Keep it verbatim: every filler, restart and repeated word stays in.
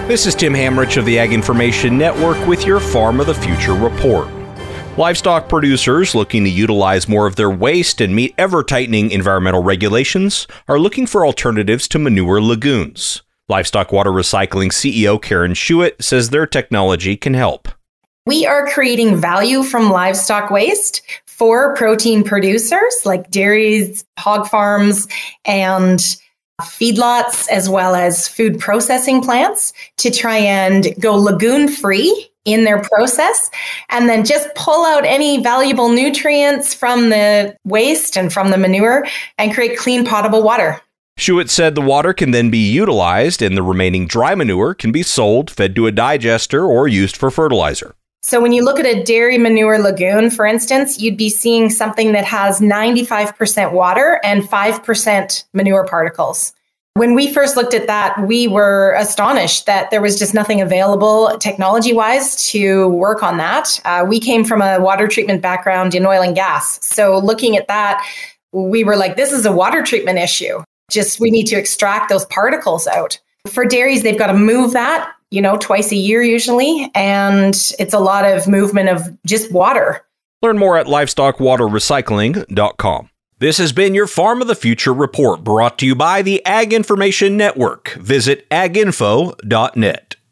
This is Tim Hamrich of the Ag Information Network with your Farm of the Future report. Livestock producers looking to utilize more of their waste and meet ever-tightening environmental regulations are looking for alternatives to manure lagoons. Livestock Water Recycling C E O Karen Schuett says their technology can help. We are creating value from livestock waste for protein producers like dairies, hog farms, and feedlots, as well as food processing plants, to try and go lagoon-free in their process, and then just pull out any valuable nutrients from the waste and from the manure and create clean, potable water. Schuett said the water can then be utilized and the remaining dry manure can be sold, fed to a digester, or used for fertilizer. So when you look at a dairy manure lagoon, for instance, you'd be seeing something that has ninety-five percent water and five percent manure particles. When we first looked at that, we were astonished that there was just nothing available technology-wise to work on that. Uh, we came from a water treatment background in oil and gas. So looking at that, we were like, this is a water treatment issue. Just we need to extract those particles out. For dairies, they've got to move that, you know, twice a year usually. And it's a lot of movement of just water. Learn more at livestock water recycling dot com. This has been your Farm of the Future report, brought to you by the Ag Information Network. Visit ag info dot net.